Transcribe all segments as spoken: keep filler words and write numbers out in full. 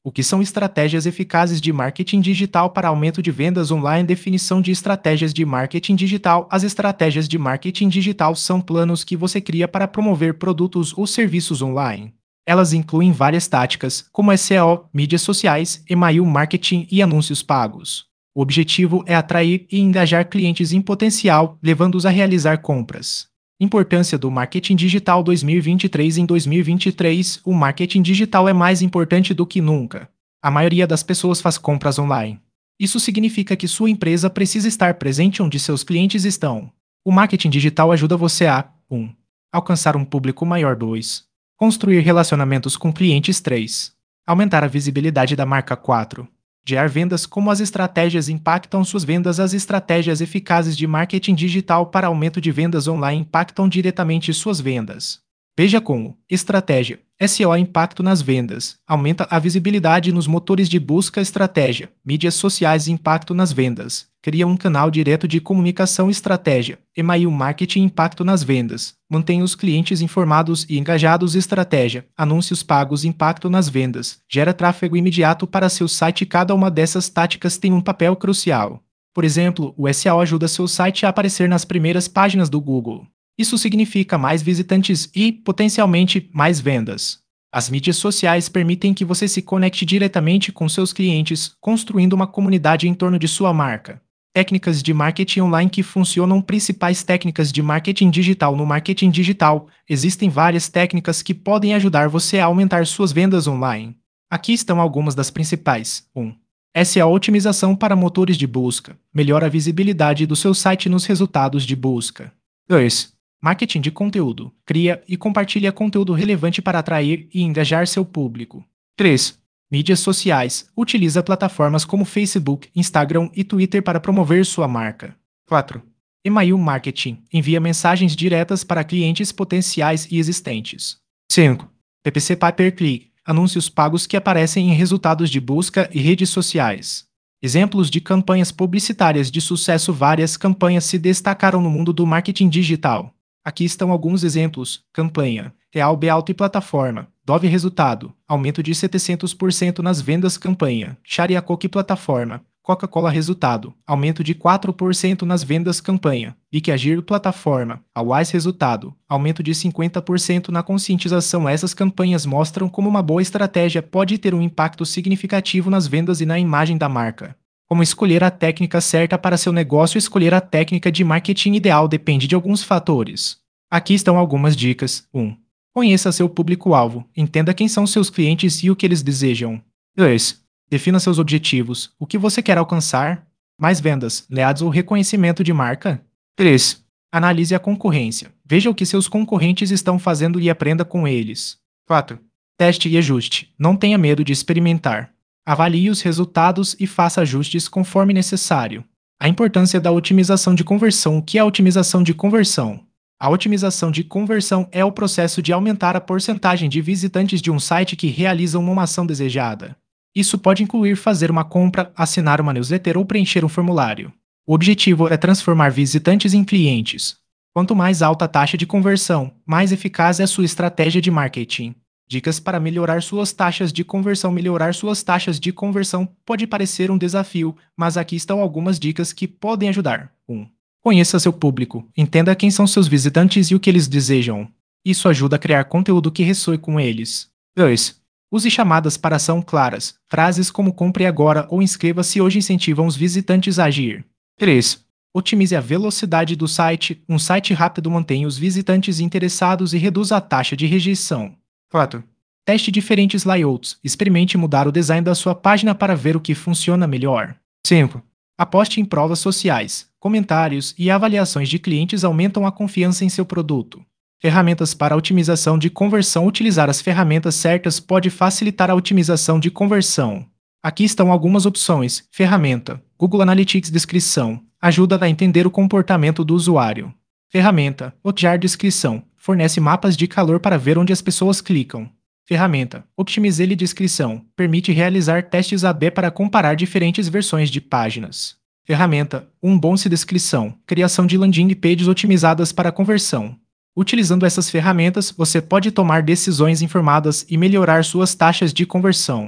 O que são estratégias eficazes de marketing digital para aumento de vendas online? Definição de estratégias de marketing digital. As estratégias de marketing digital são planos que você cria para promover produtos ou serviços online. Elas incluem várias táticas, como S E O, mídias sociais, e-mail marketing e anúncios pagos. O objetivo é atrair e engajar clientes em potencial, levando-os a realizar compras. Importância do marketing digital dois mil e vinte e três. Em dois mil e vinte e três, o marketing digital é mais importante do que nunca. A maioria das pessoas faz compras online. Isso significa que sua empresa precisa estar presente onde seus clientes estão. O marketing digital ajuda você a um. Alcançar um público maior. dois. Construir relacionamentos com clientes. três. Aumentar a visibilidade da marca. quatro. Gerar vendas. Como as estratégias impactam suas vendas? As estratégias eficazes de marketing digital para aumento de vendas online impactam diretamente suas vendas. Veja como: estratégia, S E O, impacto nas vendas, aumenta a visibilidade nos motores de busca. Estratégia, mídias sociais, impacto nas vendas, cria um canal direto de comunicação. Estratégia, e-mail marketing, impacto nas vendas, mantém os clientes informados e engajados. Estratégia, anúncios pagos, impacto nas vendas, gera tráfego imediato para seu site. Cada uma dessas táticas tem um papel crucial. Por exemplo, o S E O ajuda seu site a aparecer nas primeiras páginas do Google. Isso significa mais visitantes e, potencialmente, mais vendas. As mídias sociais permitem que você se conecte diretamente com seus clientes, construindo uma comunidade em torno de sua marca. Técnicas de marketing online que funcionam. Principais técnicas de marketing digital. No marketing digital, existem várias técnicas que podem ajudar você a aumentar suas vendas online. Aqui estão algumas das principais. um. S E O, otimização para motores de busca. Melhora a visibilidade do seu site nos resultados de busca. dois. Marketing de conteúdo. Cria e compartilha conteúdo relevante para atrair e engajar seu público. três. Mídias sociais. Utiliza plataformas como Facebook, Instagram e Twitter para promover sua marca. quatro. E-mail marketing. Envia mensagens diretas para clientes potenciais e existentes. cinco. P P C Pay per click. Anúncios pagos que aparecem em resultados de busca e redes sociais. Exemplos de campanhas publicitárias de sucesso. Várias campanhas se destacaram no mundo do marketing digital. Aqui estão alguns exemplos. Campanha Real B Alto e plataforma. Dove resultado: aumento de setecentos por cento nas vendas. Campanha Sharia Coke plataforma. Coca-Cola resultado: aumento de quatro por cento nas vendas. Campanha Bic Agir plataforma. Awais resultado: aumento de cinquenta por cento na conscientização. Essas campanhas mostram como uma boa estratégia pode ter um impacto significativo nas vendas e na imagem da marca. Como escolher a técnica certa para seu negócio? Escolher a técnica de marketing ideal depende de alguns fatores. Aqui estão algumas dicas. um. Conheça seu público-alvo. Entenda quem são seus clientes e o que eles desejam. dois. Defina seus objetivos. O que você quer alcançar? Mais vendas, leads ou reconhecimento de marca? três. Analise a concorrência. Veja o que seus concorrentes estão fazendo e aprenda com eles. quatro. Teste e ajuste. Não tenha medo de experimentar. Avalie os resultados e faça ajustes conforme necessário. A importância da otimização de conversão. O que é a otimização de conversão? A otimização de conversão é o processo de aumentar a porcentagem de visitantes de um site que realizam uma ação desejada. Isso pode incluir fazer uma compra, assinar uma newsletter ou preencher um formulário. O objetivo é transformar visitantes em clientes. Quanto mais alta a taxa de conversão, mais eficaz é a sua estratégia de marketing. Dicas para melhorar suas taxas de conversão. Melhorar suas taxas de conversão pode parecer um desafio, mas aqui estão algumas dicas que podem ajudar. um. Conheça seu público. Entenda quem são seus visitantes e o que eles desejam. Isso ajuda a criar conteúdo que ressoe com eles. dois. Use chamadas para ação claras. Frases como compre agora ou inscreva-se hoje incentivam os visitantes a agir. três. Otimize a velocidade do site. Um site rápido mantém os visitantes interessados e reduz a taxa de rejeição. quatro. Teste diferentes layouts. Experimente mudar o design da sua página para ver o que funciona melhor. cinco. Aposte em provas sociais. Comentários e avaliações de clientes aumentam a confiança em seu produto. Ferramentas para otimização de conversão. Utilizar as ferramentas certas pode facilitar a otimização de conversão. Aqui estão algumas opções. Ferramenta Google Analytics. Descrição ajuda a entender o comportamento do usuário. Ferramenta Hotjar. Descrição fornece mapas de calor para ver onde as pessoas clicam. Ferramenta Optimizely. Descrição permite realizar testes A B para comparar diferentes versões de páginas. Ferramenta Unbounce. Descrição criação de landing pages otimizadas para conversão. Utilizando essas ferramentas, você pode tomar decisões informadas e melhorar suas taxas de conversão.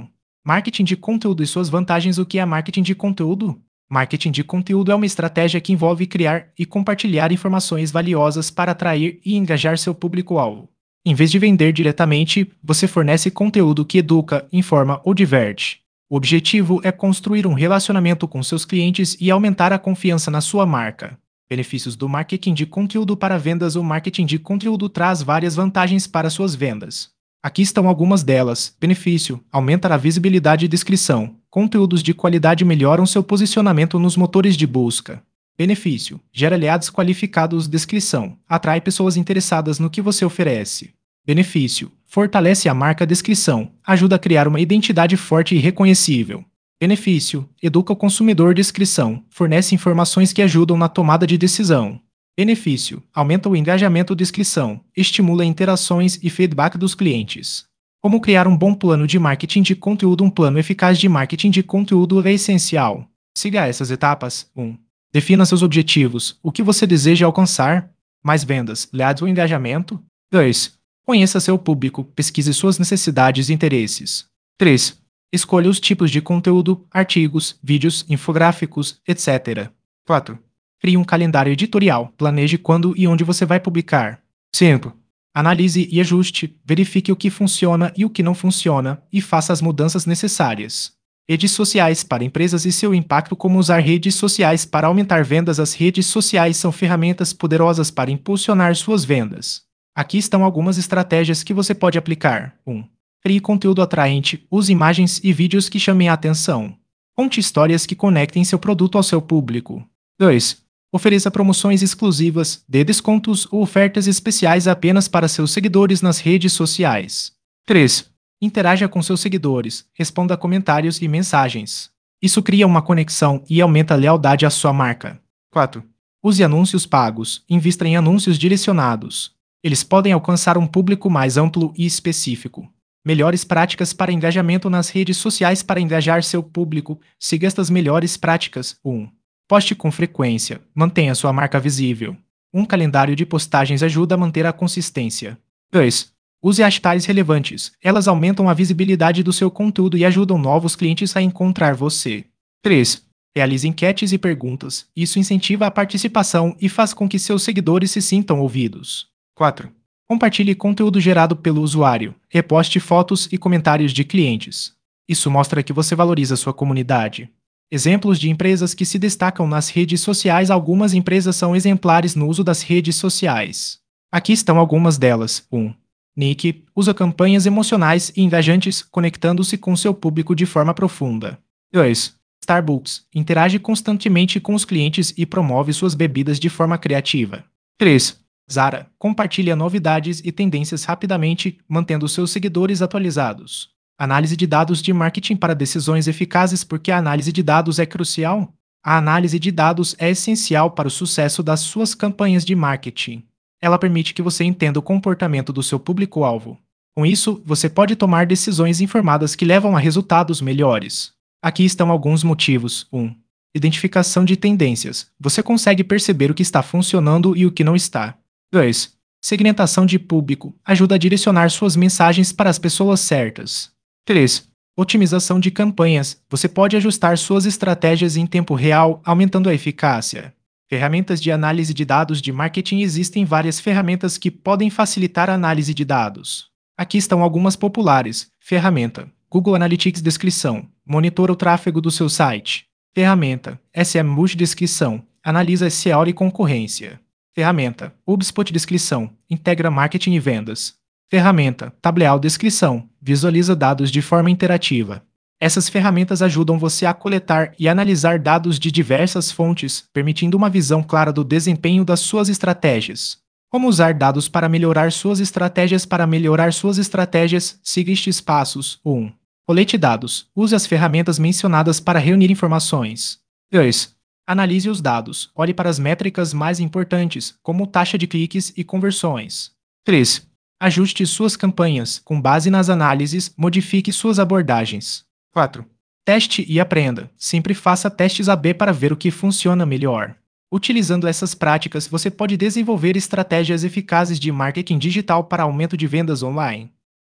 Marketing de conteúdo e suas vantagens. O que é marketing de conteúdo? Marketing de conteúdo é uma estratégia que envolve criar e compartilhar informações valiosas para atrair e engajar seu público-alvo. Em vez de vender diretamente, você fornece conteúdo que educa, informa ou diverte. O objetivo é construir um relacionamento com seus clientes e aumentar a confiança na sua marca. Benefícios do marketing de conteúdo para vendas. O marketing de conteúdo traz várias vantagens para suas vendas. Aqui estão algumas delas. Benefício: aumenta a visibilidade e descrição. Conteúdos de qualidade melhoram seu posicionamento nos motores de busca. Benefício: gera aliados qualificados. Descrição: atrai pessoas interessadas no que você oferece. Benefício: fortalece a marca. Descrição: ajuda a criar uma identidade forte e reconhecível. Benefício: educa o consumidor. Descrição: fornece informações que ajudam na tomada de decisão. Benefício: aumenta o engajamento. Descrição: estimula interações e feedback dos clientes. Como criar um bom plano de marketing de conteúdo? Um plano eficaz de marketing de conteúdo é essencial. Siga essas etapas. um. Defina seus objetivos. O que você deseja alcançar? Mais vendas, leads ou engajamento? dois. Conheça seu público. Pesquise suas necessidades e interesses. três. Escolha os tipos de conteúdo, artigos, vídeos, infográficos, etcétera. quatro. Crie um calendário editorial. Planeje quando e onde você vai publicar. cinco. Analise e ajuste. Verifique o que funciona e o que não funciona e faça as mudanças necessárias. Redes sociais para empresas e seu impacto. Como usar redes sociais para aumentar vendas? As redes sociais são ferramentas poderosas para impulsionar suas vendas. Aqui estão algumas estratégias que você pode aplicar. um. Crie conteúdo atraente. Use imagens e vídeos que chamem a atenção. Conte histórias que conectem seu produto ao seu público. dois. Ofereça promoções exclusivas, dê descontos ou ofertas especiais apenas para seus seguidores nas redes sociais. três. Interaja com seus seguidores, responda a comentários e mensagens. Isso cria uma conexão e aumenta a lealdade à sua marca. quatro. Use anúncios pagos. Invista em anúncios direcionados. Eles podem alcançar um público mais amplo e específico. Melhores práticas para engajamento nas redes sociais. Para engajar seu público, siga estas melhores práticas. um. Poste com frequência. Mantenha sua marca visível. Um calendário de postagens ajuda a manter a consistência. dois. Use hashtags relevantes. Elas aumentam a visibilidade do seu conteúdo e ajudam novos clientes a encontrar você. três. Realize enquetes e perguntas. Isso incentiva a participação e faz com que seus seguidores se sintam ouvidos. quatro. Compartilhe conteúdo gerado pelo usuário. Reposte fotos e comentários de clientes. Isso mostra que você valoriza sua comunidade. Exemplos de empresas que se destacam nas redes sociais. Algumas empresas são exemplares no uso das redes sociais. Aqui estão algumas delas. um. Nike usa campanhas emocionais e engajantes, conectando-se com seu público de forma profunda. dois. Starbucks interage constantemente com os clientes e promove suas bebidas de forma criativa. três. Zara compartilha novidades e tendências rapidamente, mantendo seus seguidores atualizados. Análise de dados de marketing para decisões eficazes. Porque a análise de dados é crucial? A análise de dados é essencial para o sucesso das suas campanhas de marketing. Ela permite que você entenda o comportamento do seu público-alvo. Com isso, você pode tomar decisões informadas que levam a resultados melhores. Aqui estão alguns motivos. um. Identificação de tendências. Você consegue perceber o que está funcionando e o que não está. dois. Segmentação de público. Ajuda a direcionar suas mensagens para as pessoas certas. três. Otimização de campanhas. Você pode ajustar suas estratégias em tempo real, aumentando a eficácia. Ferramentas de análise de dados de marketing. Existem várias ferramentas que podem facilitar a análise de dados. Aqui estão algumas populares. Ferramenta: Google Analytics. Descrição: monitora o tráfego do seu site. Ferramenta: S M M Descrição: analisa S E O e concorrência. Ferramenta: HubSpot. Descrição: integra marketing e vendas. Ferramenta: Tableau. Descrição: visualiza dados de forma interativa. Essas ferramentas ajudam você a coletar e analisar dados de diversas fontes, permitindo uma visão clara do desempenho das suas estratégias. Como usar dados para melhorar suas estratégias? Para melhorar suas estratégias, siga estes passos. um. Colete dados. Use as ferramentas mencionadas para reunir informações. dois. Analise os dados. Olhe para as métricas mais importantes, como taxa de cliques e conversões. três. Ajuste suas campanhas. Com base nas análises, modifique suas abordagens. quatro. Teste e aprenda. Sempre faça testes A B para ver o que funciona melhor. Utilizando essas práticas, você pode desenvolver estratégias eficazes de marketing digital para aumento de vendas online.